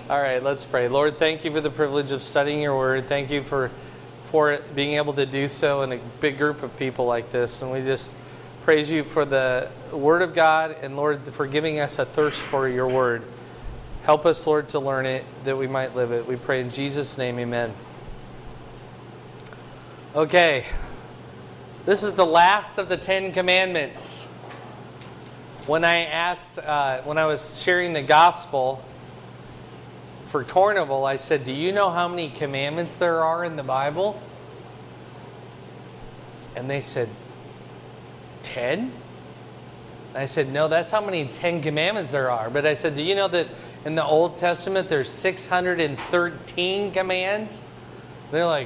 All right, let's pray. Lord, thank you for the privilege of studying your word. Thank you for it being able to do so in a big group of people like this. And we just praise you for the word of God and, Lord, for giving us a thirst for your word. Help us, Lord, to learn it, that we might live it. We pray in Jesus' name, amen. Okay, this is the last of the 10 Commandments. When I was sharing the gospel for Carnival, I said, do you know how many commandments there are in the Bible? And they said, 10? And I said, no, that's how many 10 commandments there are. But I said, do you know that in the Old Testament there's 613 commands? They're like,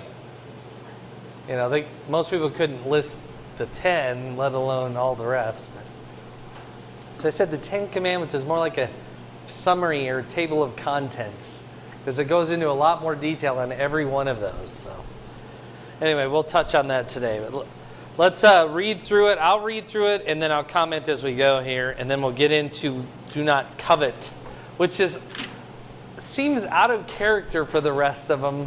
most people couldn't list the 10, let alone all the rest. So I said the 10 commandments is more like a summary or table of contents, because it goes into a lot more detail on every one of those. So anyway, we'll touch on that today. But let's read through it. I'll read through it, and then I'll comment as we go here, and then we'll get into do not covet, which seems out of character for the rest of them,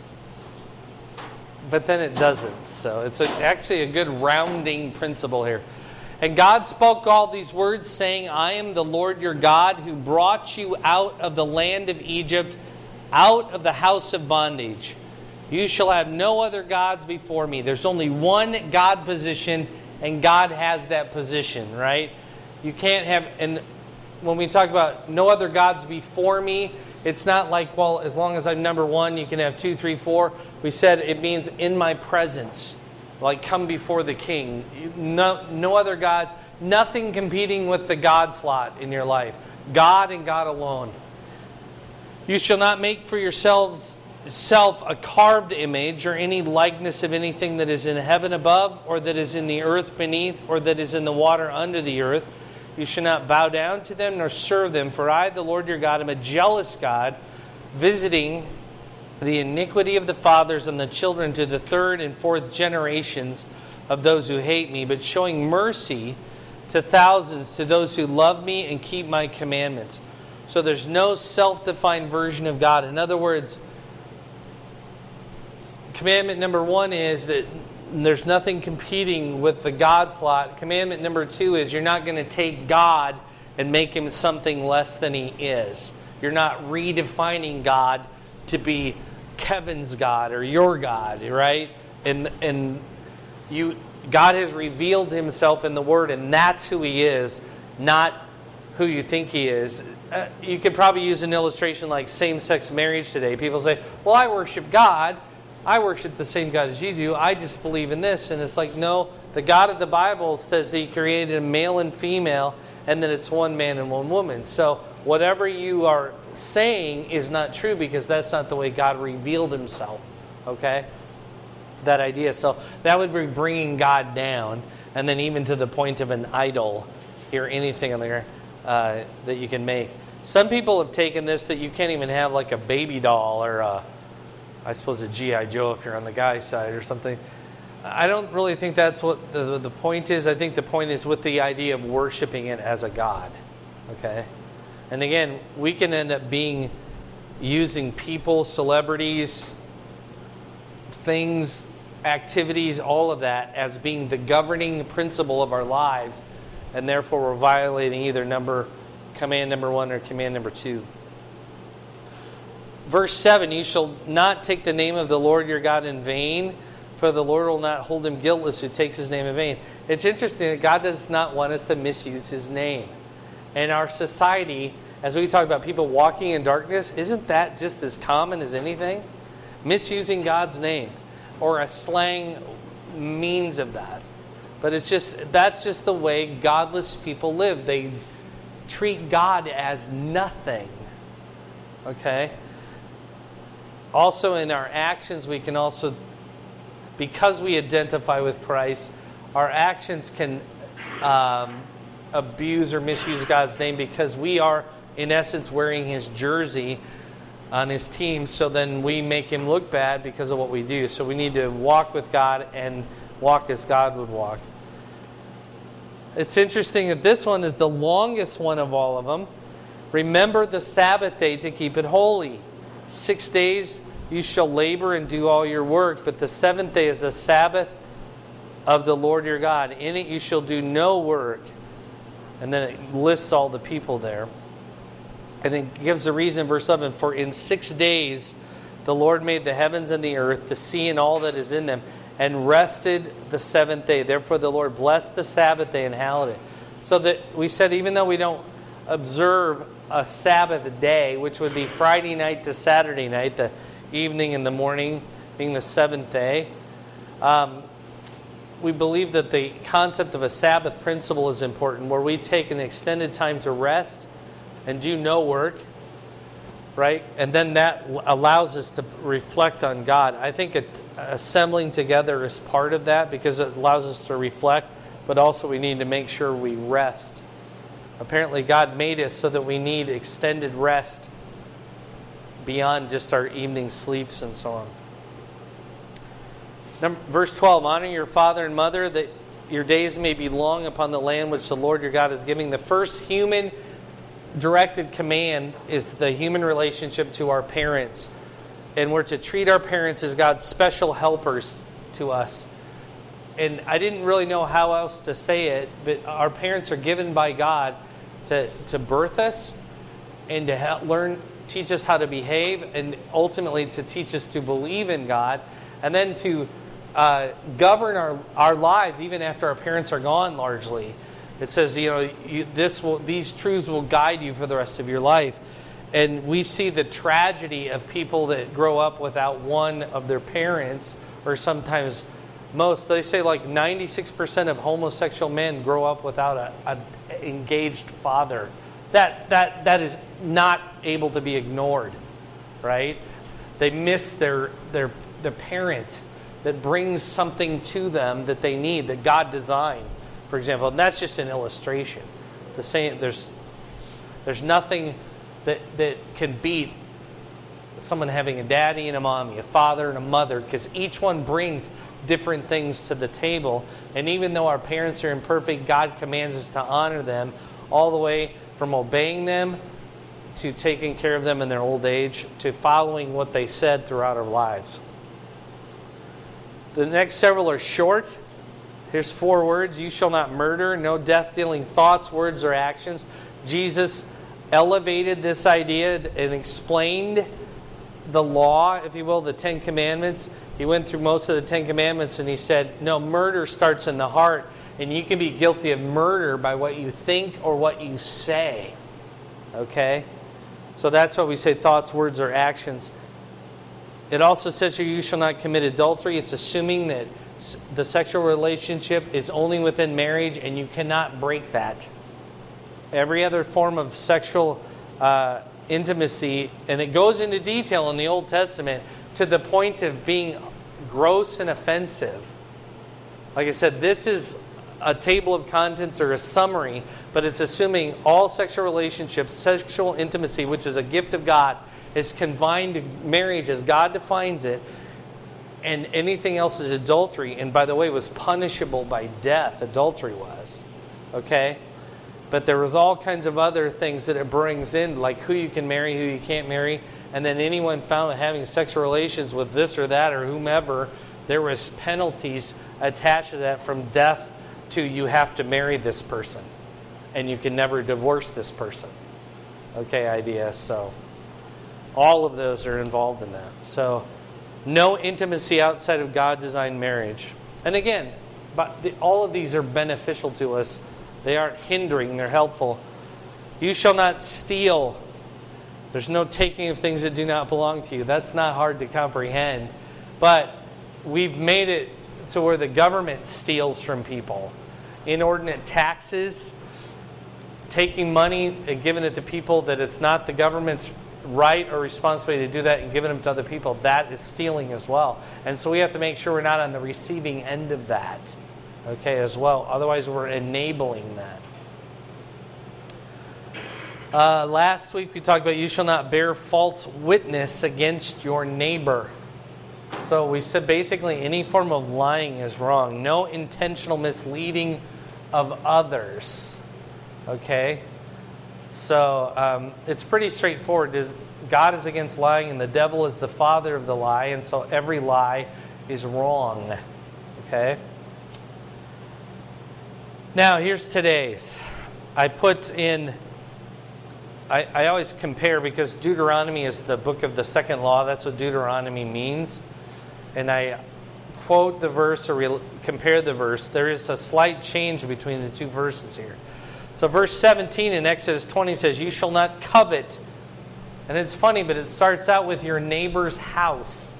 but then it doesn't. So it's actually a good rounding principle here. And God spoke all these words, saying, I am the Lord your God, who brought you out of the land of Egypt, out of the house of bondage. You shall have no other gods before me. There's only one God position, and God has that position, right? You can't have, and when we talk about no other gods before me, it's not like, well, as long as I'm number one, you can have 2, 3, 4. We said it means in my presence. Like come before the king. No other gods. Nothing competing with the God slot in your life. God and God alone. You shall not make for yourself a carved image or any likeness of anything that is in heaven above, or that is in the earth beneath, or that is in the water under the earth. You shall not bow down to them nor serve them. For I, the Lord your God, am a jealous God, visiting the iniquity of the fathers and the children to the third and fourth generations of those who hate me, but showing mercy to thousands, to those who love me and keep my commandments. So there's no self-defined version of God. In other words, commandment number 1 is that there's nothing competing with the God slot. Commandment number 2 is you're not going to take God and make him something less than he is. You're not redefining God to be Kevin's God or your God, right? And God has revealed himself in the Word, and that's who he is, not who you think he is. You could probably use an illustration like same-sex marriage today. People say, well, I worship God. I worship the same God as you do. I just believe in this. And it's like, no, the God of the Bible says that he created a male and female, and that it's one man and one woman. So whatever you are saying is not true, because that's not the way God revealed himself. Okay? That idea. So that would be bringing God down, and then even to the point of an idol or anything on there that you can make. Some people have taken this that you can't even have like a baby doll or I suppose a G.I. Joe if you're on the guy's side or something. I don't really think that's what the point is. I think the point is with the idea of worshiping it as a God. Okay? And again, we can end up using people, celebrities, things, activities, all of that as being the governing principle of our lives, and therefore we're violating either command number 1 or command number 2. Verse 7, you shall not take the name of the Lord your God in vain, for the Lord will not hold him guiltless who takes his name in vain. It's interesting that God does not want us to misuse his name. And our society, as we talk about people walking in darkness, isn't that just as common as anything? Misusing God's name, or a slang means of that. But that's just the way godless people live. They treat God as nothing. Okay? Also in our actions, we can also, because we identify with Christ, our actions can abuse or misuse God's name, because we are, in essence, wearing his jersey on his team, so then we make him look bad because of what we do. So we need to walk with God and walk as God would walk. It's interesting that this one is the longest one of all of them. Remember the Sabbath day to keep it holy. 6 days you shall labor and do all your work, but the seventh day is the Sabbath of the Lord your God. In it you shall do no work. And then it lists all the people there. And it gives the reason, verse 11, for in 6 days the Lord made the heavens and the earth, the sea and all that is in them, and rested the seventh day. Therefore the Lord blessed the Sabbath day and hallowed it. So that we said, even though we don't observe a Sabbath day, which would be Friday night to Saturday night, the evening and the morning being the seventh day, we believe that the concept of a Sabbath principle is important, where we take an extended time to rest and do no work, right? And then that allows us to reflect on God. I think assembling together is part of that, because it allows us to reflect, but also we need to make sure we rest. Apparently God made us so that we need extended rest beyond just our evening sleeps and so on. Verse 12, honor your father and mother, that your days may be long upon the land which the Lord your God is giving. The first human directed command is the human relationship to our parents. And we're to treat our parents as God's special helpers to us. And I didn't really know how else to say it, but our parents are given by God to birth us and to teach us how to behave, and ultimately to teach us to believe in God, and then to govern our lives even after our parents are gone, largely. It says, these truths will guide you for the rest of your life. And we see the tragedy of people that grow up without one of their parents, or sometimes most. They say like 96% of homosexual men grow up without an engaged father. That is not able to be ignored, right? They miss their parent that brings something to them that they need, that God designed, for example. And that's just an illustration. There's nothing that can beat someone having a daddy and a mommy, a father and a mother, because each one brings different things to the table. And even though our parents are imperfect, God commands us to honor them, all the way from obeying them to taking care of them in their old age, to following what they said throughout our lives. The next several are short. Here's 4 words. You shall not murder. No death-dealing thoughts, words, or actions. Jesus elevated this idea and explained the law, if you will, the 10 Commandments. He went through most of the 10 Commandments and he said, no, murder starts in the heart, and you can be guilty of murder by what you think or what you say. Okay? So that's why we say thoughts, words, or actions. It also says here, you shall not commit adultery. It's assuming that the sexual relationship is only within marriage and you cannot break that. Every other form of sexual intimacy, and it goes into detail in the Old Testament to the point of being gross and offensive. Like I said, this is a table of contents or a summary, but it's assuming all sexual relationships, sexual intimacy, which is a gift of God, is confined to marriage as God defines it, and anything else is adultery. And by the way, was punishable by death. Adultery was. Okay? But there was all kinds of other things that it brings in, like who you can marry, who you can't marry. And then anyone found having sexual relations with this or that or whomever, there was penalties attached to that, from death to you have to marry this person. And you can never divorce this person. Okay, idea. So all of those are involved in that. So no intimacy outside of God-designed marriage. And again, all of these are beneficial to us. They aren't hindering, they're helpful. You shall not steal. There's no taking of things that do not belong to you. That's not hard to comprehend. But we've made it to where the government steals from people. Inordinate taxes, taking money and giving it to people that it's not the government's right or responsibility to do that, and giving them to other people, that is stealing as well. And so we have to make sure we're not on the receiving end of that. Okay, as well. Otherwise, we're enabling that. Last week, we talked about you shall not bear false witness against your neighbor. So we said basically any form of lying is wrong. No intentional misleading of others. Okay? So it's pretty straightforward. God is against lying, and the devil is the father of the lie, and so every lie is wrong. Okay? Now, here's today's. I put in... I always compare, because Deuteronomy is the book of the second law. That's what Deuteronomy means. And I quote the verse or compare the verse. There is a slight change between the two verses here. So verse 17 in Exodus 20 says, "You shall not covet." And it's funny, but it starts out with your neighbor's house.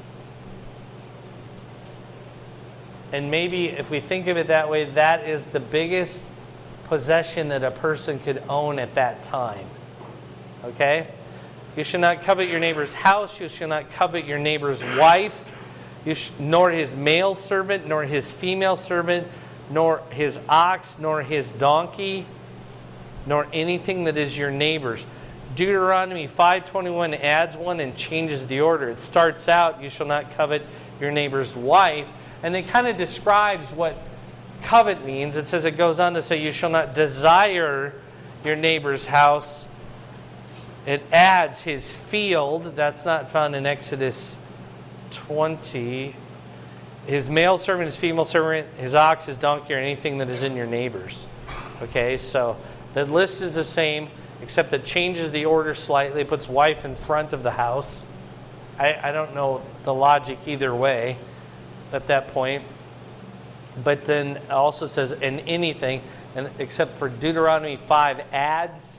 And maybe if we think of it that way, that is the biggest possession that a person could own at that time. Okay? You shall not covet your neighbor's house. You shall not covet your neighbor's wife, nor his male servant, nor his female servant, nor his ox, nor his donkey, nor anything that is your neighbor's. Deuteronomy 5:21 adds one and changes the order. It starts out, "You shall not covet your neighbor's wife," and it kind of describes what covet means. It says, it goes on to say, "You shall not desire your neighbor's house." It adds his field. That's not found in Exodus 20. His male servant, his female servant, his ox, his donkey, or anything that is in your neighbor's. Okay, so the list is the same, except it changes the order slightly. It puts wife in front of the house. I don't know the logic either way at that point. But then it also says, "in anything," and except for Deuteronomy 5 adds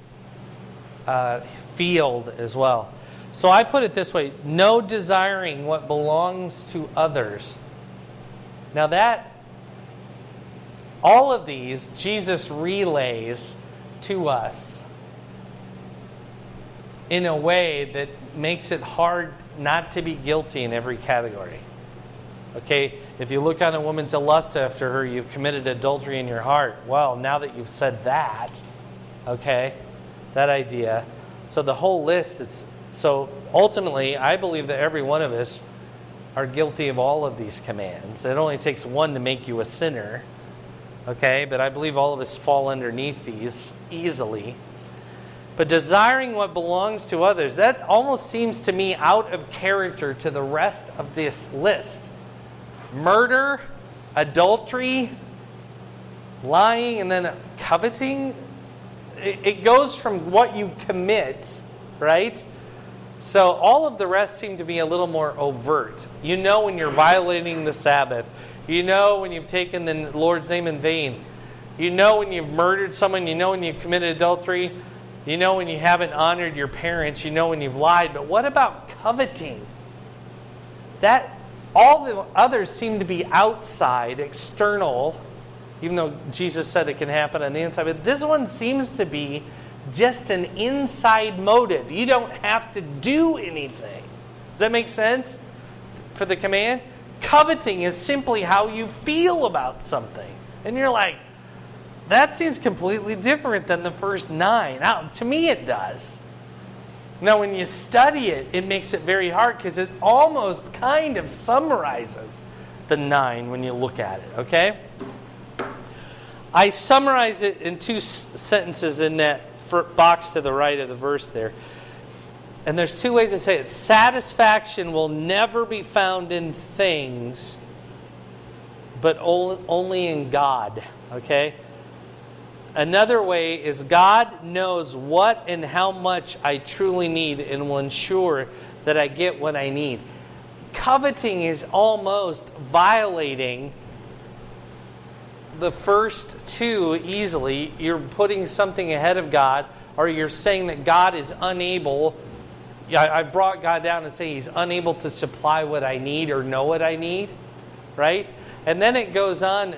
field as well. So I put it this way: no desiring what belongs to others. Now all of these, Jesus relays to us in a way that makes it hard not to be guilty in every category. Okay, if you look on a woman to lust after her, you've committed adultery in your heart. Well, now that you've said that, okay, that idea. So the whole list is, so ultimately, I believe that every one of us are guilty of all of these commands. It only takes one to make you a sinner, okay, but I believe all of us fall underneath these easily. But desiring what belongs to others, that almost seems to me out of character to the rest of this list. Murder, adultery, lying, and then coveting. It goes from what you commit, right? So all of the rest seem to be a little more overt. You know when you're violating the Sabbath. You know when you've taken the Lord's name in vain. You know when you've murdered someone. You know when you've committed adultery. You know when you haven't honored your parents. You know when you've lied. But what about coveting? That all the others seem to be outside, external, even though Jesus said it can happen on the inside. But this one seems to be just an inside motive. You don't have to do anything. Does that make sense for the command? Coveting is simply how you feel about something. And you're like, that seems completely different than the first 9. Now, to me it does. Now, when you study it, it makes it very hard because it almost kind of summarizes the 9 when you look at it, okay? I summarize it in 2 sentences in that box to the right of the verse there. And there's 2 ways to say it. Satisfaction will never be found in things, but only in God, okay? Another way is God knows what and how much I truly need and will ensure that I get what I need. Coveting is almost violating the first 2 easily. You're putting something ahead of God, or you're saying that God is unable. I brought God down and say He's unable to supply what I need or know what I need, right? And then it goes on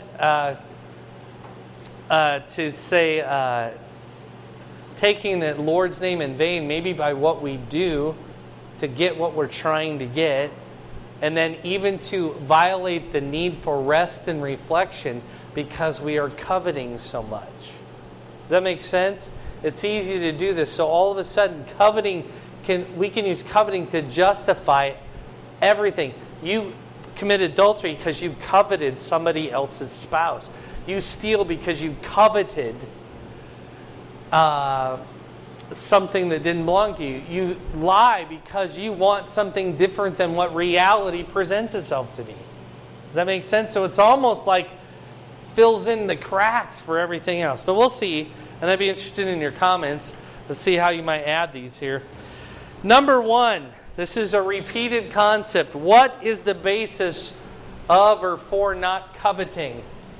to say taking the Lord's name in vain, maybe by what we do to get what we're trying to get, and then even to violate the need for rest and reflection because we are coveting so much. Does that make sense? It's easy to do this. So all of a sudden, we can use coveting to justify everything. You commit adultery because you've coveted somebody else's spouse. You steal because you coveted something that didn't belong to you. You lie because you want something different than what reality presents itself to be. Does that make sense? So it's almost like fills in the cracks for everything else. But we'll see, and I'd be interested in your comments to see how you might add these here. Number one, this is a repeated concept. What is the basis of or for not coveting?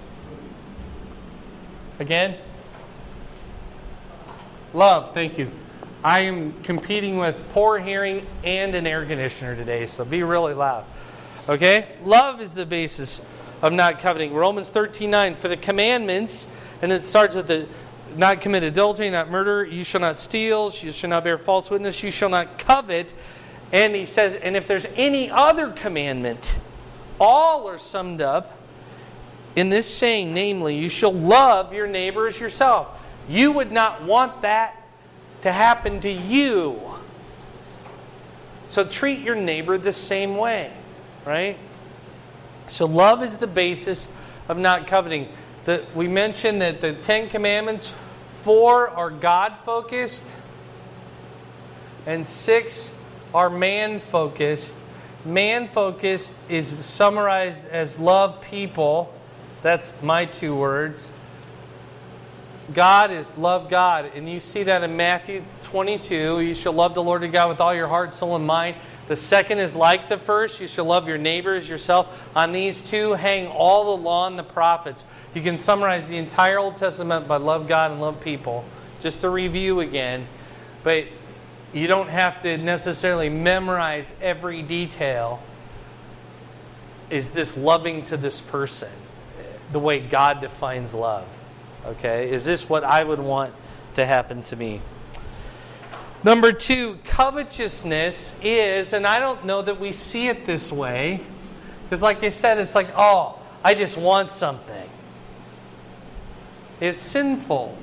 Again? Love, thank you. I am competing with poor hearing and an air conditioner today, so be really loud. Okay? Love is the basis of not coveting. Romans 13:9, for the commandments, and it starts with the not commit adultery, not murder, you shall not steal, you shall not bear false witness, you shall not covet. And he says, and if there's any other commandment, all are summed up in this saying, namely, you shall love your neighbor as yourself. You would not want that to happen to you. So treat your neighbor the same way, right? So love is the basis of not coveting. We mentioned that the 10 Commandments, 4 are God-focused and 6 are man-focused. Man-focused is summarized as love people. That's my 2 words. God is love God. And you see that in Matthew 22. You shall love the Lord your God with all your heart, soul, and mind. The second is like the first. You shall love your neighbor as yourself. On these 2 hang all the law and the prophets. You can summarize the entire Old Testament by love God and love people. Just to review again. But you don't have to necessarily memorize every detail. Is this loving to this person? The way God defines love. Okay? Is this what I would want to happen to me? Number 2, covetousness is, and I don't know that we see it this way, because like I said, it's like, oh, I just want something. It's sinful.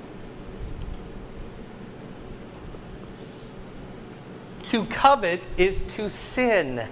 To covet is to sin.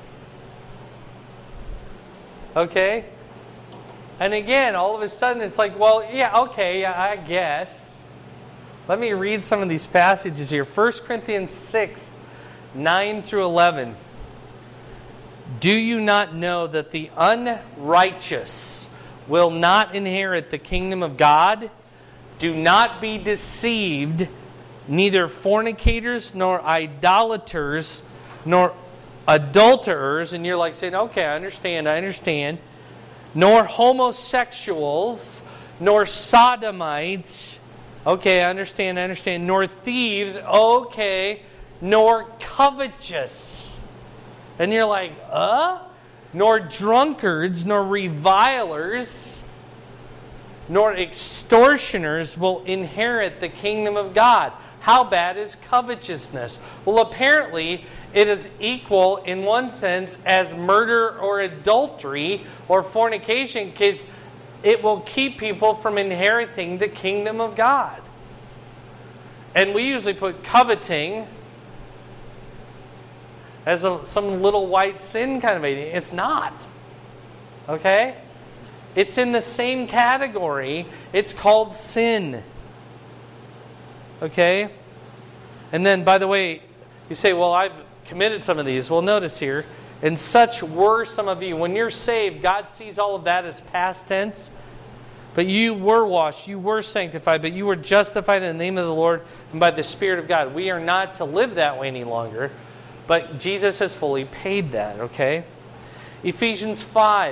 Okay? And again, all of a sudden it's like, well, yeah, okay, I guess. Let me read some of these passages here. 1 Corinthians 6, 9 through 11. Do you not know that the unrighteous will not inherit the kingdom of God? Do not be deceived. Neither fornicators, nor idolaters, nor adulterers. And you're like saying, okay, I understand. Nor homosexuals, nor sodomites. Okay, I understand. Nor thieves, okay, nor covetous. And you're like, nor drunkards, nor revilers, nor extortioners will inherit the kingdom of God. How bad is covetousness? Well, apparently it is equal in one sense as murder or adultery or fornication, because it will keep people from inheriting the kingdom of God. And we usually put coveting as some little white sin kind of thing. It's not. Okay? It's in the same category. It's called sin. Okay? And then, by the way, you say, well, I've committed some of these. Well, notice here, and such were some of you. When you're saved, God sees all of that as past tense. But you were washed, you were sanctified, but you were justified in the name of the Lord and by the Spirit of God. We are not to live that way any longer, but Jesus has fully paid that, okay? Ephesians 5.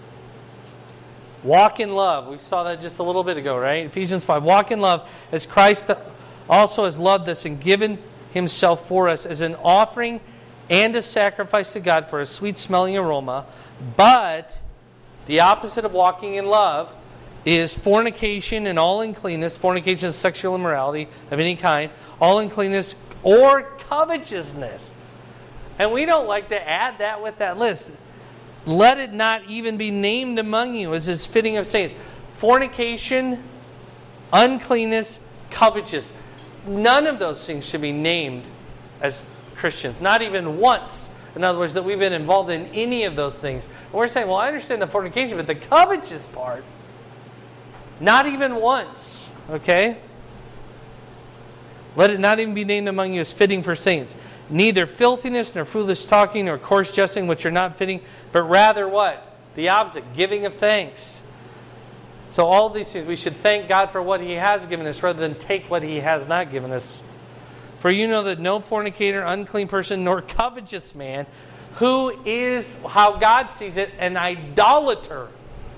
Walk in love. We saw that just a little bit ago, right? Ephesians 5. Walk in love as Christ also has loved us and given Himself for us as an offering and a sacrifice to God for a sweet-smelling aroma. But the opposite of walking in love is fornication and all uncleanness. Fornication is sexual immorality of any kind. All uncleanness or covetousness. And we don't like to add that with that list. Let it not even be named among you, as is fitting of saints. Fornication, uncleanness, covetousness. None of those things should be named as Christians. Not even once. In other words, that we've been involved in any of those things. And we're saying, well, I understand the fornication, but the covetous part, not even once. Okay? Let it not even be named among you as fitting for saints. Neither filthiness, nor foolish talking, nor coarse jesting, which are not fitting, but rather what? The opposite, giving of thanks. So all these things, we should thank God for what He has given us rather than take what He has not given us. For you know that no fornicator, unclean person, nor covetous man, who is, how God sees it, an idolater,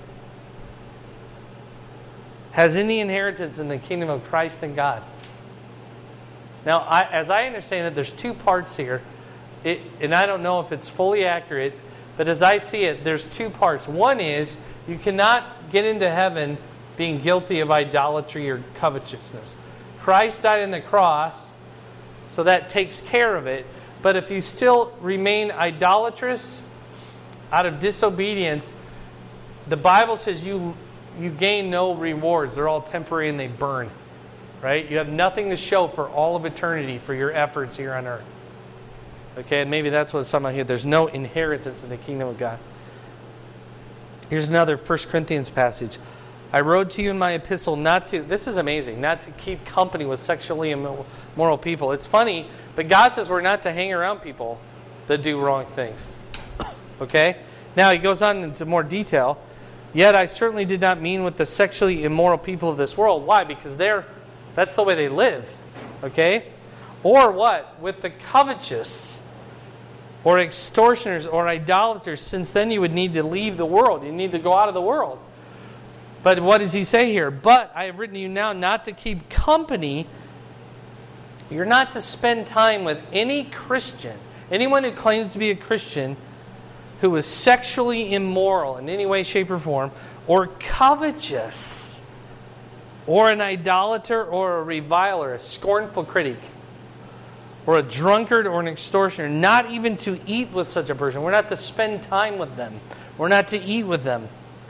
has any inheritance in the kingdom of Christ and God. Now, as I understand it, there's two parts here. And I don't know if it's fully accurate, but as I see it, there's two parts. One is, you cannot get into heaven being guilty of idolatry or covetousness. Christ died on the cross, so that takes care of it. But if you still remain idolatrous out of disobedience, the Bible says you gain no rewards. They're all temporary and they burn. Right? You have nothing to show for all of eternity for your efforts here on earth. Okay, and maybe that's what it's talking about here. There's no inheritance in the kingdom of God. Here's another 1 Corinthians passage. I wrote to you in my epistle not to, this is amazing, not to keep company with sexually immoral people. It's funny, but God says we're not to hang around people that do wrong things. Okay? Now he goes on into more detail. Yet I certainly did not mean with the sexually immoral people of this world. Why? Because that's the way they live. Okay? Or what? With the covetous, or extortioners, or idolaters, since then you would need to leave the world. You need to go out of the world. But what does he say here? But I have written to you now not to keep company. You're not to spend time with any Christian, anyone who claims to be a Christian, who is sexually immoral in any way, shape, or form, or covetous, or an idolater, or a reviler, a scornful critic, or a drunkard, or an extortioner, not even to eat with such a person. We're not to spend time with them. We're not to eat with them.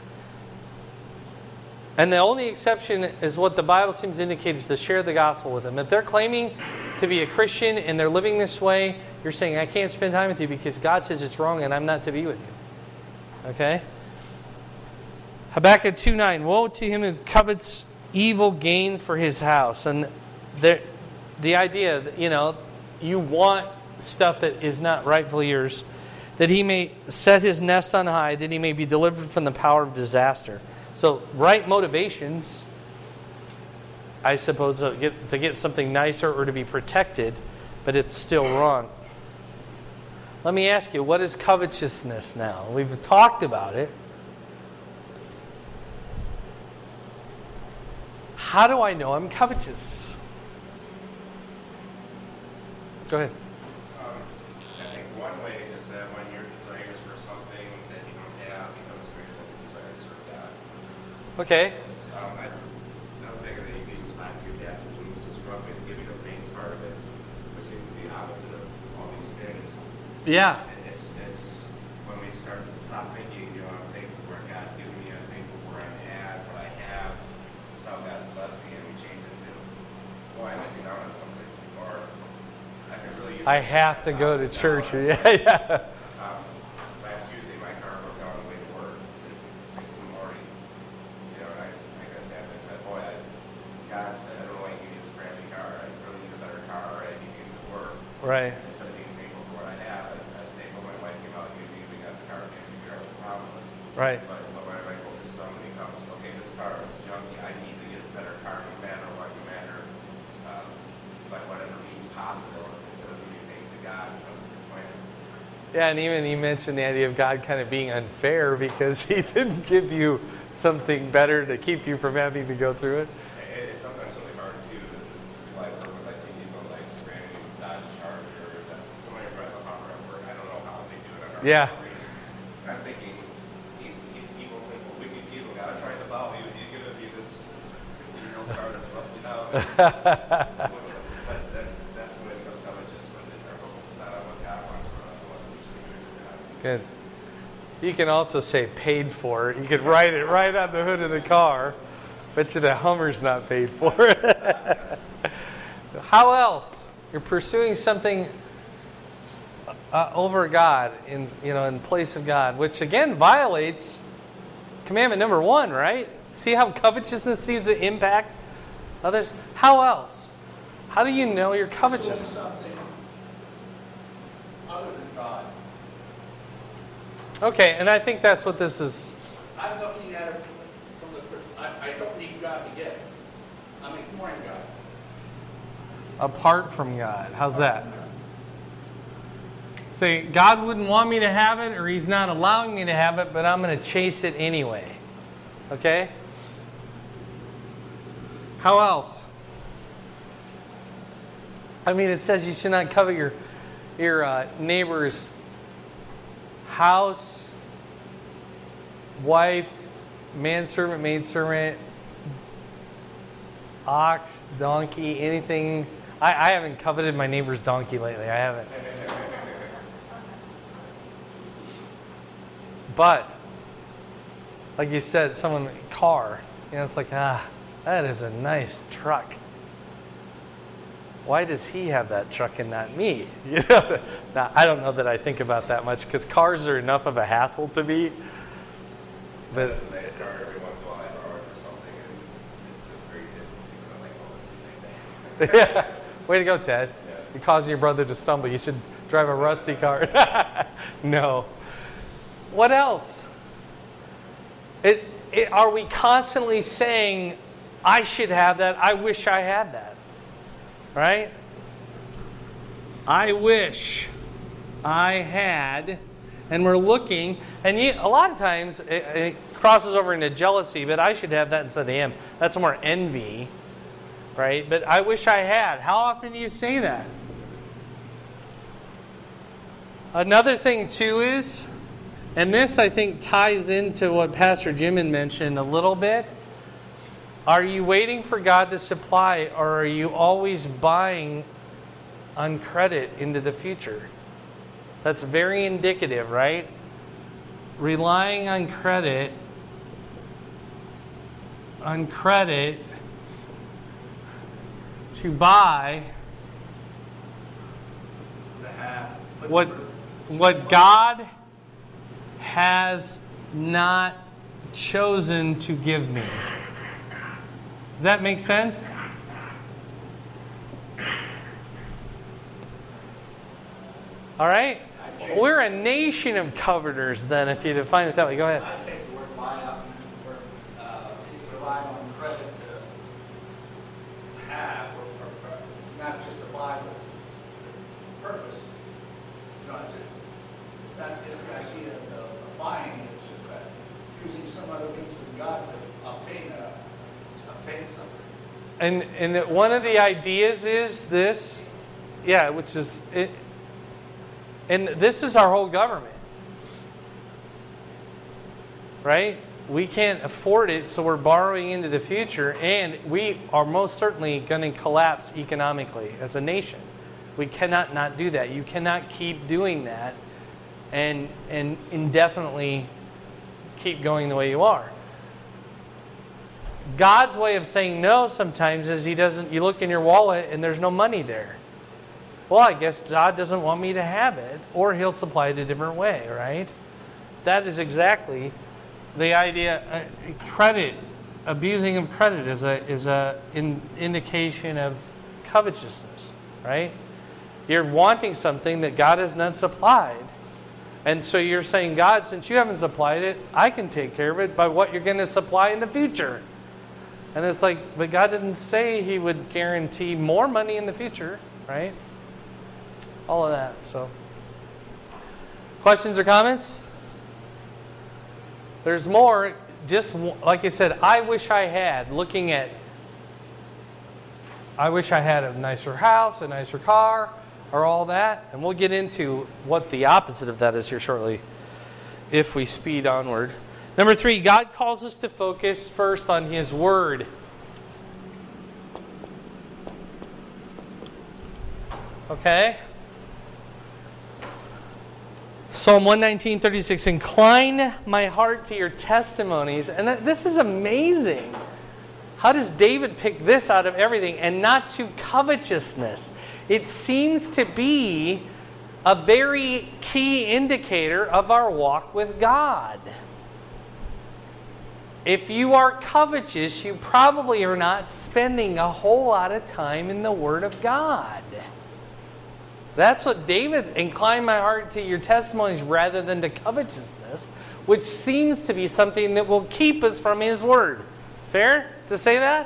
And the only exception is what the Bible seems to indicate is to share the gospel with them. If they're claiming to be a Christian and they're living this way, you're saying, I can't spend time with you because God says it's wrong and I'm not to be with you. Okay? Habakkuk 2:9, woe to him who covets evil gain for his house. And the idea that, you want stuff that is not rightfully yours, that he may set his nest on high, that he may be delivered from the power of disaster. So, right motivations, I suppose, to get something nicer or to be protected, but it's still wrong. Let me ask you, what is covetousness now? We've talked about it. How do I know I'm covetous? Go ahead. I think one way is that when your desires for something that you don't have becomes greater than the desires for God. Okay. I don't think of the Ephesians 5:2 passage when it's struggling to give you the thanks part of it, which seems to be the opposite of all these things. Yeah. It's when we start to stop thinking, I'm thankful for what God's given me, I'm thankful for where I'm at, what I have, just how God's blessed me, and we change it to, I'm missing out on something, or I could really use I have to go to church. Yeah. Last Tuesday, my car broke down on the way to work at 6 in the morning. I said, boy, God, I don't know why you need this crappy car. I really need a better car. I need to get to work. Right. Instead of being thankful for what I have, I say, well, my wife came out and we got the car fixed. We figured out what the problem was. Right. But when I focus on when he comes, okay, this car is junky. I need to get a better car no matter what, no matter by whatever means possible. Instead of giving thanks to God and trusting His plan. Yeah, and even you mentioned the idea of God kind of being unfair because He didn't give you something better to keep you from having to go through it. It's sometimes really hard to like work with. I see people like brand new Dodge Chargers and somebody drives a Hummer at work. I don't know how they do it. Yeah. I'm thinking these evil, sinful, wicked people gotta try to follow you. You're gonna be this 15-year-old car that's rusted out. But that's when it becomes covetous, when our focus is not on what God wants for us and what we should be doing for God. Good. You can also say paid for. You could write it right on the hood of the car. Bet you the Hummer's not paid for. How else? You're pursuing something over God, in place of God, which again violates commandment number 1, right? See how covetousness seems to impact others? How else? How do you know you're covetous? Doing something other than God. Okay, and I think that's what this is. I'm looking at it from the I don't need God to get it. I'm ignoring God. Apart from God. How's that? Say, God wouldn't want me to have it, or He's not allowing me to have it, but I'm going to chase it anyway. Okay? How else? I mean, it says you should not covet your neighbor's house, wife, manservant, maidservant, ox, donkey, anything. I haven't coveted my neighbor's donkey lately. I haven't. But, like you said, car. It's like, that is a nice truck. Why does he have that truck and not me? Now, I don't know that I think about that much because cars are enough of a hassle to me. But It's a nice car every once in a while. I borrow it for something, and it's very different. I'm like, oh, this is a nice day. yeah, way to go, Ted. Yeah. You're causing your brother to stumble. You should drive a rusty car. No. What else? Are we constantly saying, I should have that, I wish I had that? Right? I wish I had, and we're looking, and a lot of times it crosses over into jealousy, but I should have that instead of him. That's more envy, right? But I wish I had. How often do you say that? Another thing, too, is, and this, I think, ties into what Pastor Jim had mentioned a little bit. Are you waiting for God to supply, or are you always buying on credit into the future? That's very indicative, right? Relying on credit to buy what God has not chosen to give me. Does that make sense? All right? We're a nation of coveters, then, if you define it that way. Go ahead. I think the word buy up means we're relying on credit to have, or not just to buy, but purpose. You know, it's not just the idea of buying, it's just that using some other means than God to obtain something. And one of the ideas is this, which is it. And this is our whole government, right? We can't afford it, so we're borrowing into the future, and we are most certainly going to collapse economically as a nation. We cannot not do that. You cannot keep doing that and indefinitely keep going the way you are. God's way of saying no sometimes is you look in your wallet and there's no money there. Well, I guess God doesn't want me to have it, or He'll supply it a different way, right? That is exactly the idea. Credit, abusing of credit is a indication of covetousness, right? You're wanting something that God has not supplied. And so you're saying, God, since you haven't supplied it, I can take care of it by what you're going to supply in the future. And it's like, but God didn't say He would guarantee more money in the future, right? All of that. So, questions or comments? There's more. Just like I said, I wish I had. I wish I had a nicer house, a nicer car, or all that. And we'll get into what the opposite of that is here shortly if we speed onward. Number 3, God calls us to focus first on His Word. Okay? Psalm 119:36, incline my heart to your testimonies. And this is amazing. How does David pick this out of everything and not to covetousness? It seems to be a very key indicator of our walk with God. if you are covetous, you probably are not spending a whole lot of time in the Word of God. That's what David, incline my heart to your testimonies rather than to covetousness, which seems to be something that will keep us from His Word. Fair to say that?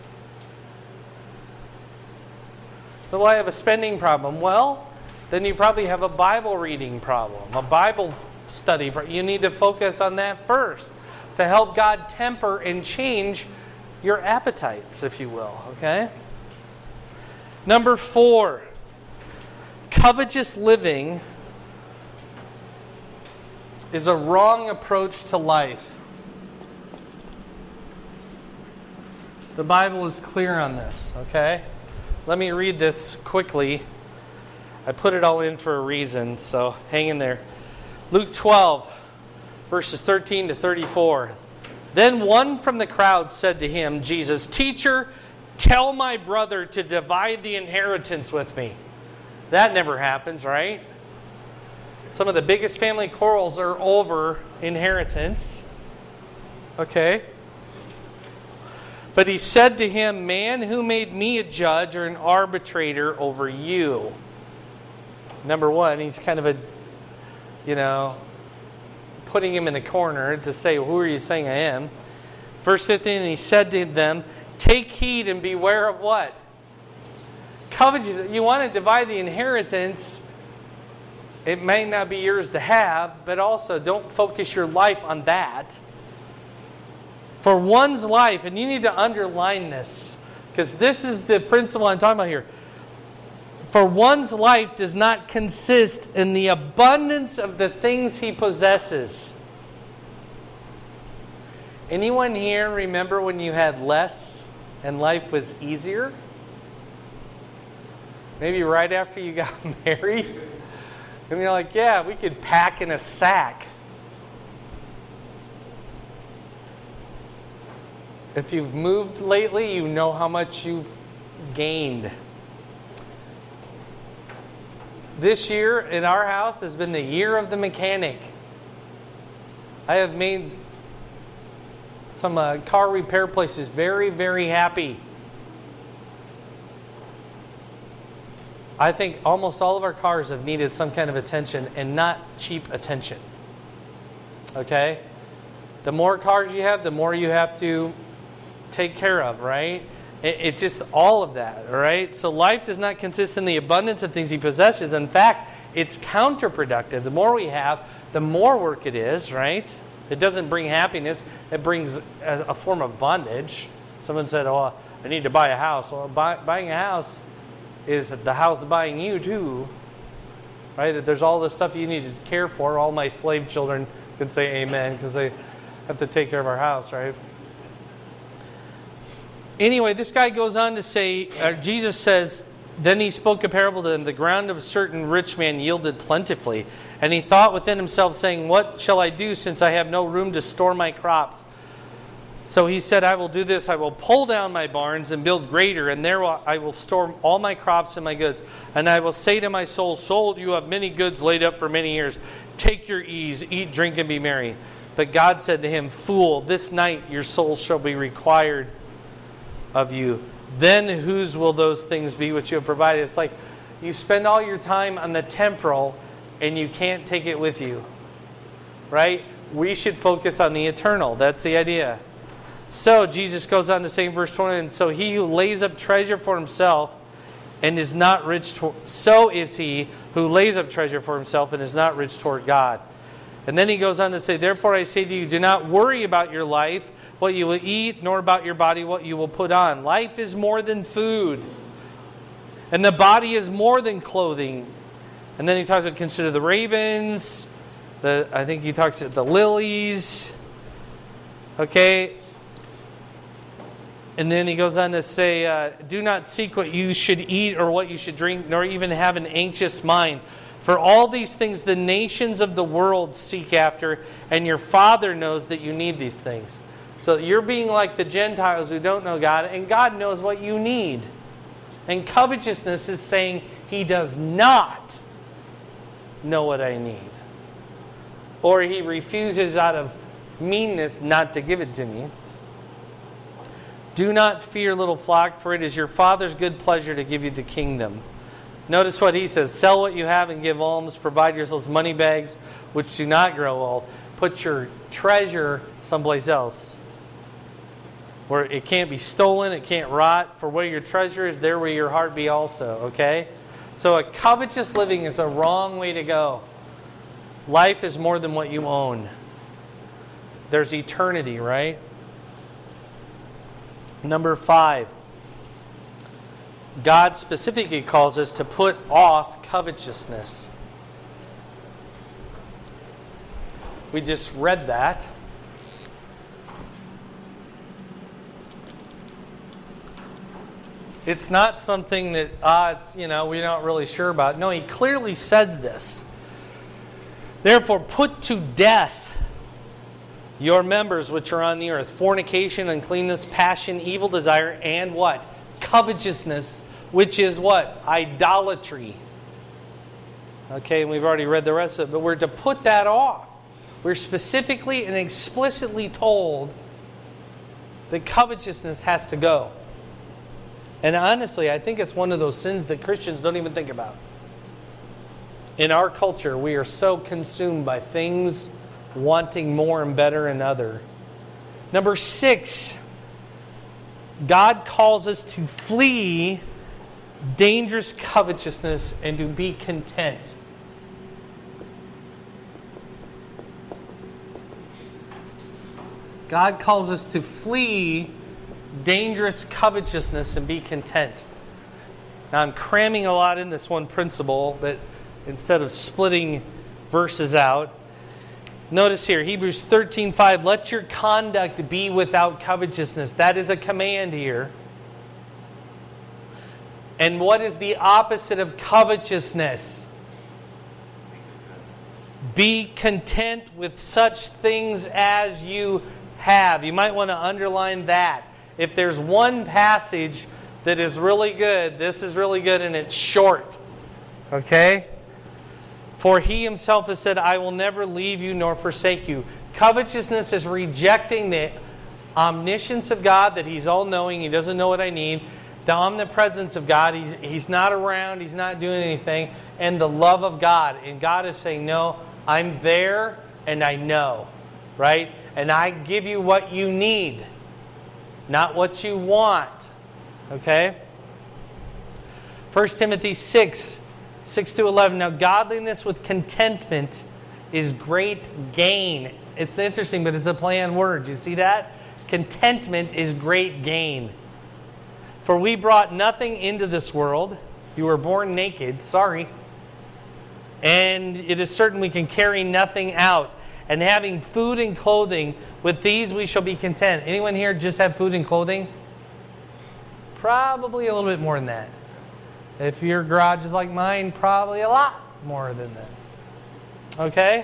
So will I have a spending problem? Well, then you probably have a Bible reading problem, a Bible study. You need to focus on that first to help God temper and change your appetites, if you will. Okay? Number 4, covetous living is a wrong approach to life. The Bible is clear on this, okay? Let me read this quickly. I put it all in for a reason, so hang in there. Luke 12, verses 13 to 34. Then one from the crowd said to him, Jesus, "Teacher, tell my brother to divide the inheritance with me." That never happens, right? Some of the biggest family quarrels are over inheritance. Okay? But he said to him, "Man, who made me a judge or an arbitrator over you?" Number one, he's kind of putting him in a corner to say, "Who are you saying I am?" Verse 15, and he said to them, "Take heed and beware of" what? Covetous. You want to divide the inheritance. It may not be yours to have, but also don't focus your life on that. For one's life, and you need to underline this, because this is the principle I'm talking about here. For one's life does not consist in the abundance of the things he possesses. Anyone here remember when you had less and life was easier? Maybe right after you got married? And you're like, yeah, we could pack in a sack. If you've moved lately, you know how much you've gained. This year in our house has been the year of the mechanic. I have made some car repair places very, very happy. I think almost all of our cars have needed some kind of attention, and not cheap attention. Okay? The more cars you have, the more you have to take care of, right? It's just all of that, all right? So life does not consist in the abundance of things he possesses. In fact, it's counterproductive. The more we have, the more work it is, right? It doesn't bring happiness. It brings a form of bondage. Someone said, "Oh, I need to buy a house." Well, buying a house is the house buying you too, right? There's all the stuff you need to care for. All my slave children can say amen because they have to take care of our house, right? Anyway, this guy goes on to say, Jesus says, then he spoke a parable to them. The ground of a certain rich man yielded plentifully. And he thought within himself, saying, "What shall I do, since I have no room to store my crops?" So he said, "I will do this. I will pull down my barns and build greater, and there I will store all my crops and my goods. And I will say to my soul, Soul, you have many goods laid up for many years. Take your ease, eat, drink, and be merry." But God said to him, "Fool, this night your soul shall be required of you. Then whose will those things be which you have provided?" It's like you spend all your time on the temporal and you can't take it with you. Right? We should focus on the eternal. That's the idea. So Jesus goes on to say in verse 20, and so he who lays up treasure for himself and is not rich, so is he who lays up treasure for himself and is not rich toward God. And then he goes on to say, "Therefore I say to you, do not worry about your life, what you will eat, nor about your body, what you will put on. Life is more than food, and the body is more than clothing." And then he talks about, consider the ravens. I think he talks about the lilies. Okay. And then he goes on to say, "Do not seek what you should eat or what you should drink, nor even have an anxious mind. For all these things the nations of the world seek after, and your Father knows that you need these things." So you're being like the Gentiles who don't know God, and God knows what you need. And covetousness is saying, He does not know what I need. Or He refuses out of meanness not to give it to me. Do not fear, little flock, for it is your Father's good pleasure to give you the kingdom. Notice what he says. Sell what you have and give alms. Provide yourselves money bags which do not grow old. Put your treasure someplace else, where it can't be stolen, it can't rot. For where your treasure is, there will your heart be also. Okay? So a covetous living is a wrong way to go. Life is more than what you own. There's eternity, right? Number 5. God specifically calls us to put off covetousness. We just read that. It's not something that, we're not really sure about. No, he clearly says this. Therefore, put to death your members which are on the earth: fornication, uncleanness, passion, evil desire, and what? Covetousness, which is what? Idolatry. Okay, and we've already read the rest of it, but we're to put that off. We're specifically and explicitly told that covetousness has to go. And honestly, I think it's one of those sins that Christians don't even think about. In our culture, we are so consumed by things wanting more and better and other. Number 6, God calls us to flee dangerous covetousness and to be content. God calls us to flee dangerous covetousness and be content. Now I'm cramming a lot in this one principle, but instead of splitting verses out, notice here, Hebrews 13:5, let your conduct be without covetousness. That is a command here. And what is the opposite of covetousness? Be content with such things as you have. You might want to underline that. If there's one passage that is really good, this is really good, and it's short. Okay? For he himself has said, I will never leave you nor forsake you. Covetousness is rejecting the omniscience of God, that he's all-knowing, he doesn't know what I need. The omnipresence of God, he's not around, he's not doing anything. And the love of God. And God is saying, no, I'm there and I know. Right? And I give you what you need, not what you want. Okay? 1 Timothy 6:6-11. Now godliness with contentment is great gain. It's interesting, but it's a play on words. You see that? Contentment is great gain. For we brought nothing into this world. You were born naked. Sorry. And it is certain we can carry nothing out. And having food and clothing, with these we shall be content. Anyone here just have food and clothing? Probably a little bit more than that. If your garage is like mine, probably a lot more than that. Okay?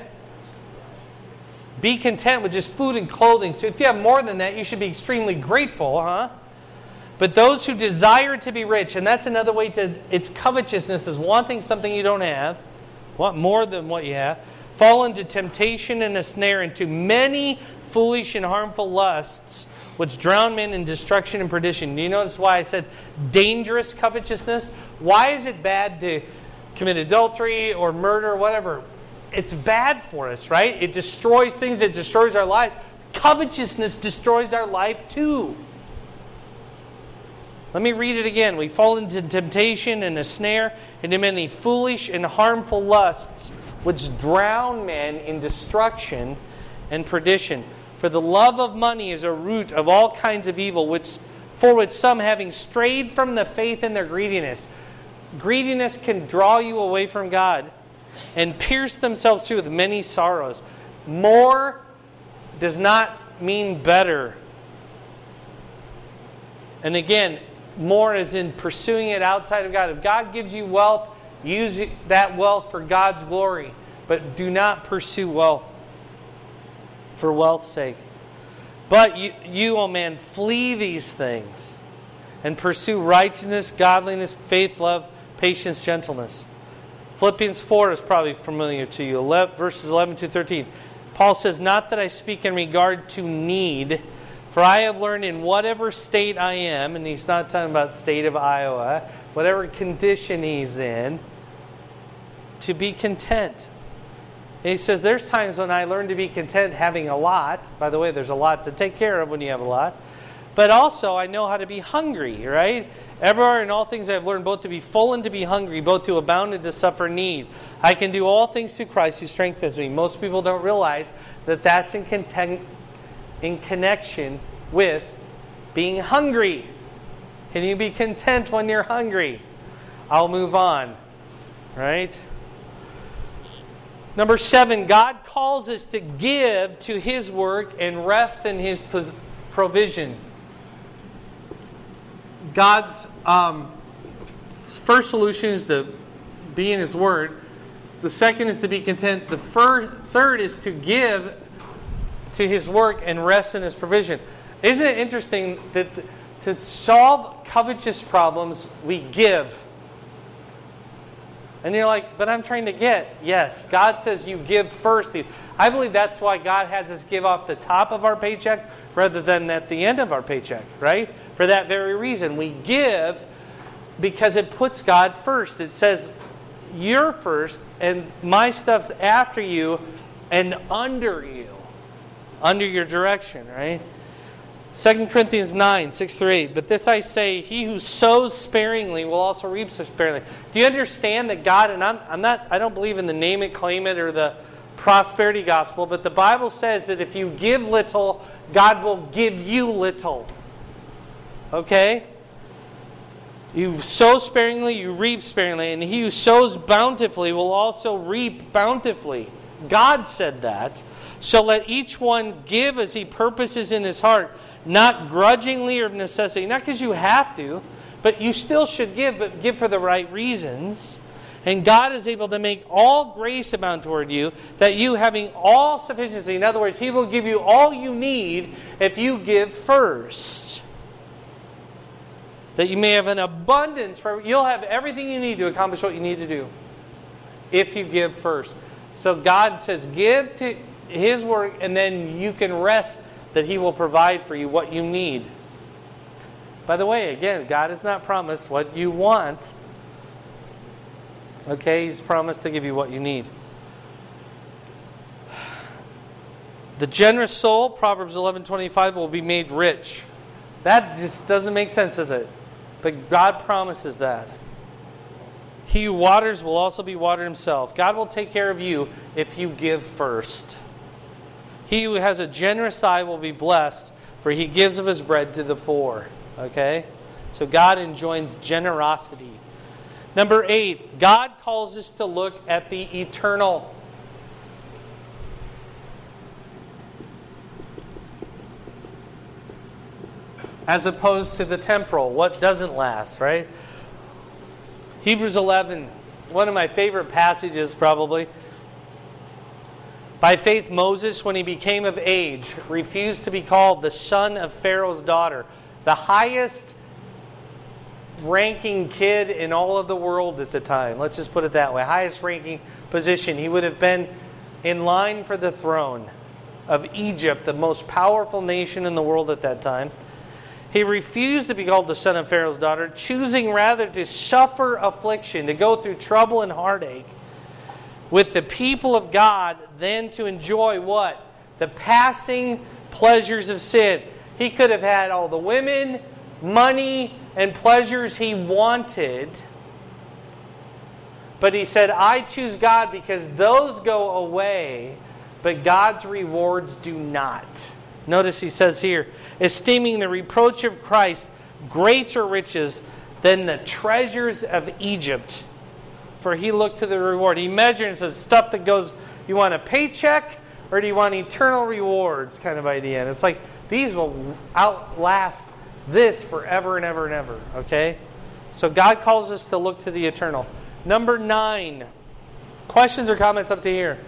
Be content with just food and clothing. So if you have more than that, you should be extremely grateful, huh? But those who desire to be rich, and that's another way to, it's covetousness, is wanting something you don't have, want more than what you have, fall into temptation and a snare, into many foolish and harmful lusts, which drown men in destruction and perdition. Do you notice why I said dangerous covetousness? Why is it bad to commit adultery or murder or whatever? It's bad for us, right? It destroys things. It destroys our life. Covetousness destroys our life too. Let me read it again. We fall into temptation and a snare, and into many foolish and harmful lusts, which drown men in destruction and perdition. For the love of money is a root of all kinds of evil, for which some, having strayed from the faith in their greediness. Greediness can draw you away from God and pierce themselves through with many sorrows. More does not mean better. And again, more is in pursuing it outside of God. If God gives you wealth, use that wealth for God's glory. But do not pursue wealth for wealth's sake. But you, O man, flee these things and pursue righteousness, godliness, faith, love, patience, gentleness. Philippians 4 is probably familiar to you, verses 11-13. Paul says, not that I speak in regard to need, for I have learned in whatever state I am, and he's not talking about state of Iowa, whatever condition he's in, to be content. And he says, there's times when I learn to be content having a lot. By the way, there's a lot to take care of when you have a lot. But also, I know how to be hungry, right? Everywhere in all things I have learned both to be full and to be hungry, both to abound and to suffer need. I can do all things through Christ who strengthens me. Most people don't realize that that's in connection with being hungry. Can you be content when you're hungry? I'll move on, right? Number 7, God calls us to give to His work and rest in His provision. God's first solution is to be in His Word. The second is to be content. The third is to give to His work and rest in His provision. Isn't it interesting that to solve covetous problems, we give? And you're like, but I'm trying to get. Yes, God says you give first. I believe that's why God has us give off the top of our paycheck rather than at the end of our paycheck, right? For that very reason. We give because it puts God first. It says, you're first, and my stuff's after you and under you. Under your direction, right? 2 Corinthians 9, 6-8. But this I say, he who sows sparingly will also reap sparingly. Do you understand that God, and I don't believe in the name it, claim it, or the prosperity gospel, but the Bible says that if you give little, God will give you little. Okay? You sow sparingly, you reap sparingly, and he who sows bountifully will also reap bountifully. God said that. So let each one give as he purposes in his heart, not grudgingly or of necessity. Not because you have to, but you still should give, but give for the right reasons. And God is able to make all grace abound toward you, that you having all sufficiency, in other words, He will give you all you need if you give first. That you may have an abundance, you'll have everything you need to accomplish what you need to do if you give first. So God says, give to His work, and then you can rest that He will provide for you what you need. By the way, again, God has not promised what you want. Okay, He's promised to give you what you need. The generous soul, Proverbs 11:25, will be made rich. That just doesn't make sense, does it? But God promises that. He who waters will also be watered himself. God will take care of you if you give first. He who has a generous eye will be blessed, for he gives of his bread to the poor. Okay? So God enjoins generosity. Number 8, God calls us to look at the eternal. As opposed to the temporal, what doesn't last, right? Hebrews 11, one of my favorite passages probably. By faith, Moses, when he became of age, refused to be called the son of Pharaoh's daughter, the highest ranking kid in all of the world at the time. Let's just put it that way. Highest ranking position. He would have been in line for the throne of Egypt, the most powerful nation in the world at that time. He refused to be called the son of Pharaoh's daughter, choosing rather to suffer affliction, to go through trouble and heartache with the people of God than to enjoy what? The passing pleasures of sin. He could have had all the women, money, and pleasures he wanted. But he said, I choose God because those go away, but God's rewards do not. Notice he says here, esteeming the reproach of Christ greater riches than the treasures of Egypt. For he looked to the reward. He measured and said, stuff that goes, you want a paycheck or do you want eternal rewards kind of idea? And it's like, these will outlast this forever and ever and ever. Okay? So God calls us to look to the eternal. Number 9. Questions or comments up to here?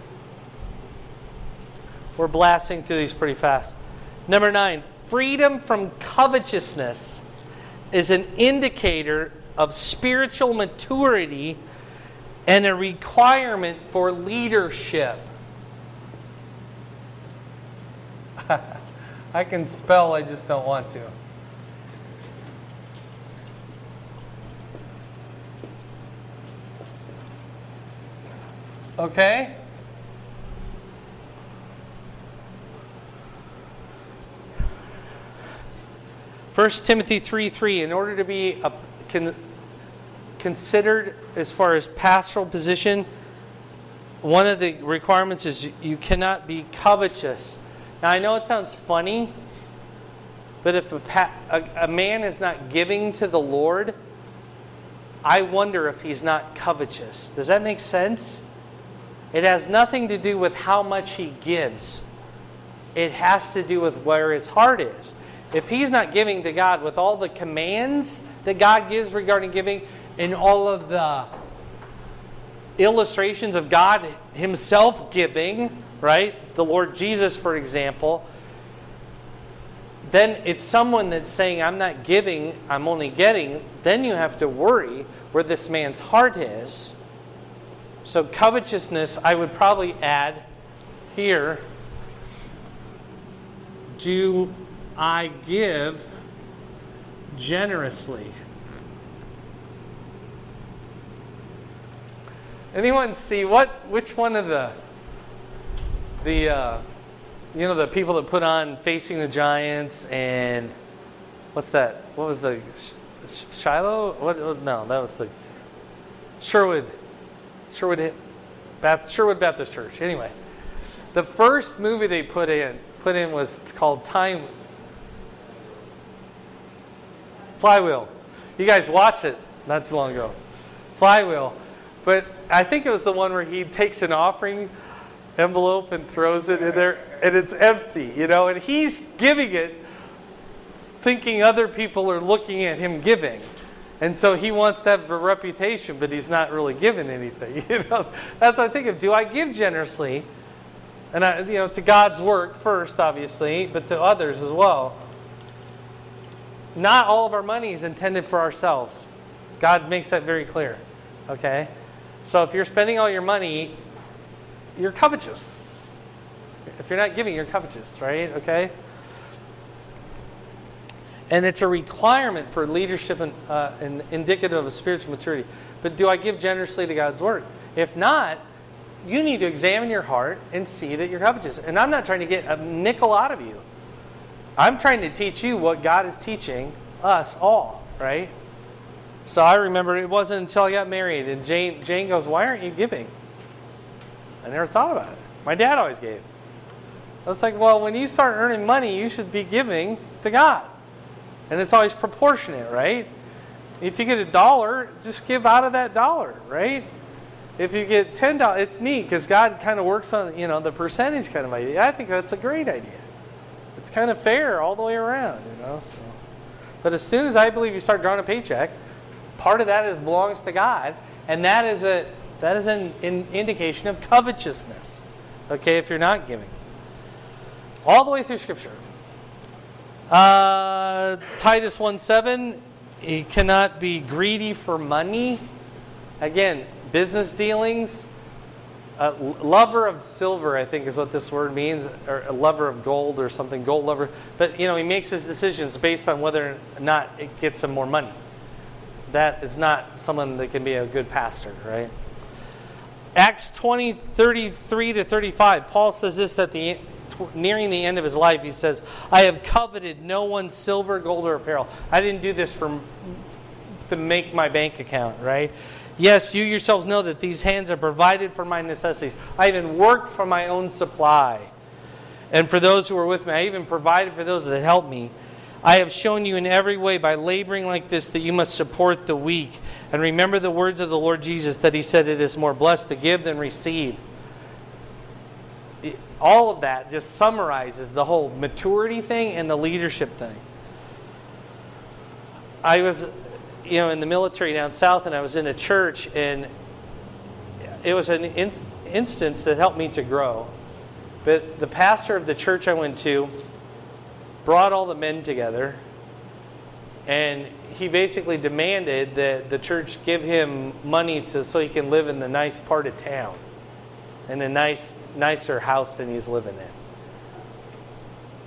We're blasting through these pretty fast. Number 9, freedom from covetousness is an indicator of spiritual maturity and a requirement for leadership. I can spell, I just don't want to. Okay? First Timothy 3:3, in order to be considered as far as pastoral position, one of the requirements is you cannot be covetous. Now, I know it sounds funny, but if a man is not giving to the Lord, I wonder if he's not covetous. Does that make sense? It has nothing to do with how much he gives. It has to do with where his heart is. If he's not giving to God with all the commands that God gives regarding giving and all of the illustrations of God himself giving, right? The Lord Jesus, for example, then it's someone that's saying, I'm not giving, I'm only getting. Then you have to worry where this man's heart is. So covetousness, I would probably add here, do I give generously? Anyone see which one of the people that put on Facing the Giants and what's that? What was the Shiloh? No, that was the Sherwood Baptist Church. Anyway, the first movie they put in was called Flywheel. You guys watched it not too long ago. Flywheel. But I think it was the one where he takes an offering envelope and throws it in there, and it's empty, and he's giving it thinking other people are looking at him giving. And so he wants to have a reputation, but he's not really giving anything. That's what I think of. Do I give generously? And to God's work first, obviously, but to others as well. Not all of our money is intended for ourselves. God makes that very clear. Okay? So if you're spending all your money, you're covetous. If you're not giving, you're covetous, right? Okay? And it's a requirement for leadership and indicative of spiritual maturity. But do I give generously to God's work? If not, you need to examine your heart and see that you're covetous. And I'm not trying to get a nickel out of you. I'm trying to teach you what God is teaching us all, right? So I remember it wasn't until I got married and Jane goes, why aren't you giving? I never thought about it. My dad always gave. I was like, well, when you start earning money, you should be giving to God. And it's always proportionate, right? If you get $1, just give out of that $1, right? If you get $10, it's neat because God kind of works on, the percentage kind of idea. I think that's a great idea. It's kind of fair all the way around, So, but as soon as I believe you start drawing a paycheck, part of that belongs to God, and that is an indication of covetousness. Okay, if you're not giving, all the way through Scripture. Titus 1:7, he cannot be greedy for money. Again, business dealings. Lover of silver, I think is what this word means, or a lover of gold or something, gold lover. But, he makes his decisions based on whether or not it gets him more money. That is not someone that can be a good pastor, right? Acts 20:33-35, Paul says this nearing the end of his life. He says, I have coveted no one's silver, gold, or apparel. I didn't do this to make my bank account, right? Yes, you yourselves know that these hands have provided for my necessities. I even worked for my own supply. And for those who were with me, I even provided for those that helped me. I have shown you in every way by laboring like this that you must support the weak. And remember the words of the Lord Jesus that he said it is more blessed to give than receive. All of that just summarizes the whole maturity thing and the leadership thing. I was, in the military down south, and I was in a church, and it was an instance that helped me to grow. But the pastor of the church I went to brought all the men together, and he basically demanded that the church give him money so he can live in the nice part of town, in a nicer house than he's living in.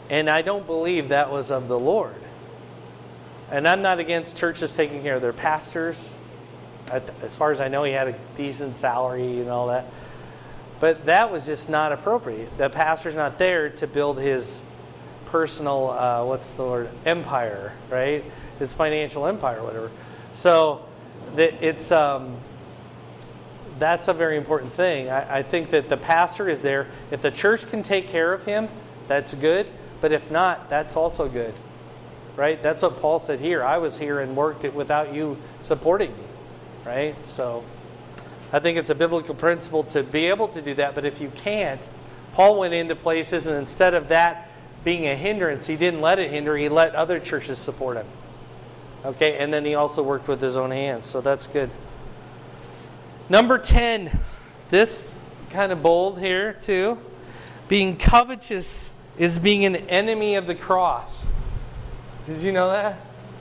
And I don't believe that was of the Lord. And I'm not against churches taking care of their pastors. As far as I know, he had a decent salary and all that. But that was just not appropriate. The pastor's not there to build his personal, empire, right? His financial empire, whatever. So it's that's a very important thing. I think that the pastor is there. If the church can take care of him, that's good. But if not, that's also good, right? That's what Paul said here. I was here and worked it without you supporting me, right? So I think it's a biblical principle to be able to do that. But if you can't, Paul went into places, and instead of that being a hindrance, he didn't let it hinder. He let other churches support him. Okay, and then he also worked with his own hands. So that's good. Number 10. This kind of bold here too. Being covetous is being an enemy of the cross. Did you know that?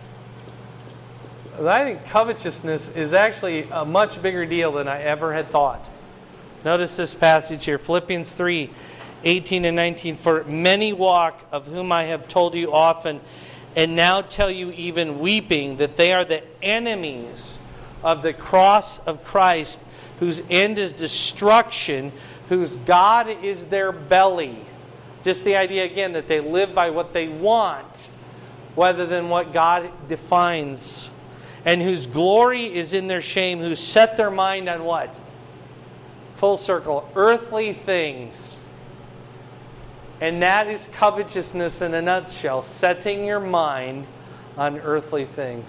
I think covetousness is actually a much bigger deal than I ever had thought. Notice this passage here, Philippians 3, 18 and 19. For many walk, of whom I have told you often, and now tell you even weeping, that they are the enemies of the cross of Christ, whose end is destruction, whose God is their belly. Just the idea again that they live by what they want rather than what God defines. And whose glory is in their shame, who set their mind on what? Full circle, earthly things. And that is covetousness in a nutshell, setting your mind on earthly things.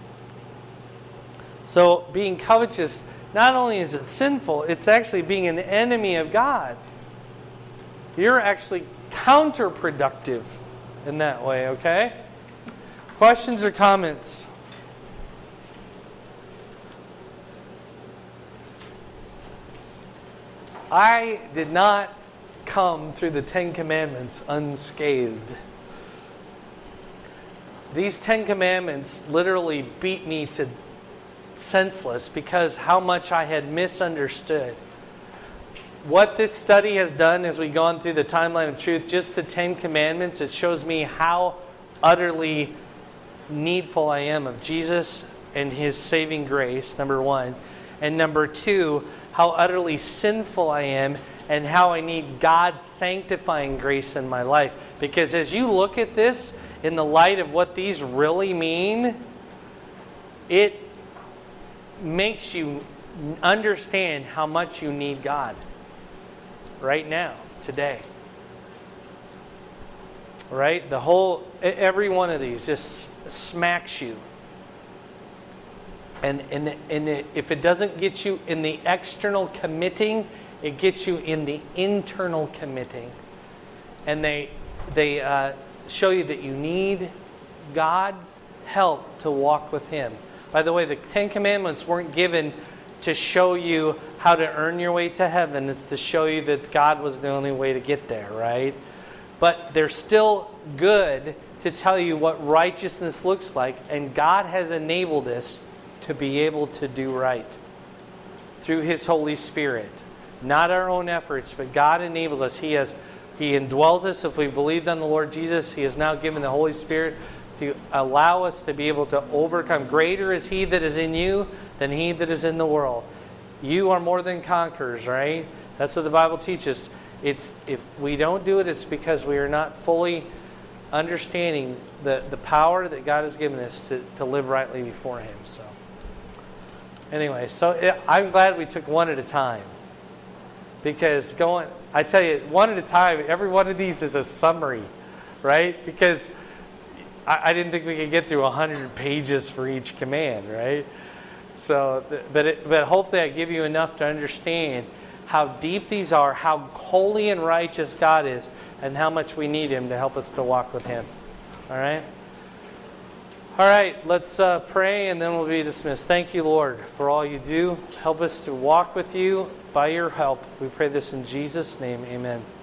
So being covetous, not only is it sinful, it's actually being an enemy of God. You're actually counterproductive in that way, okay? Questions or comments? I did not come through the Ten Commandments unscathed. These 10 Commandments literally beat me to senseless because how much I had misunderstood. What this study has done as we've gone through the timeline of truth, just the 10 Commandments, it shows me how utterly needful I am of Jesus and His saving grace, number one. And number two, how utterly sinful I am and how I need God's sanctifying grace in my life. Because as you look at this in the light of what these really mean, it makes you understand how much you need God right now, today. Right? Every one of these just smacks you. And if it doesn't get you in the external committing, it gets you in the internal committing. And they show you that you need God's help to walk with Him. By the way, the 10 Commandments weren't given to show you how to earn your way to heaven. It's to show you that God was the only way to get there, right? But they're still good to tell you what righteousness looks like. And God has enabled us to be able to do right through His Holy Spirit. Not our own efforts, but God enables us. He indwells us if we believed on the Lord Jesus. He has now given the Holy Spirit to allow us to be able to overcome. Greater is He that is in you than he that is in the world. You are more than conquerors, right? That's what the Bible teaches. If we don't do it, it's because we are not fully understanding the power that God has given us to live rightly before Him. So, anyway, I'm glad we took one at a time. Because I tell you, one at a time, every one of these is a summary, right? Because I didn't think we could get through 100 pages for each command, right? So, but hopefully I give you enough to understand how deep these are, how holy and righteous God is, and how much we need Him to help us to walk with Him. All right? All right, let's pray and then we'll be dismissed. Thank you, Lord, for all you do. Help us to walk with you by your help. We pray this in Jesus' name. Amen.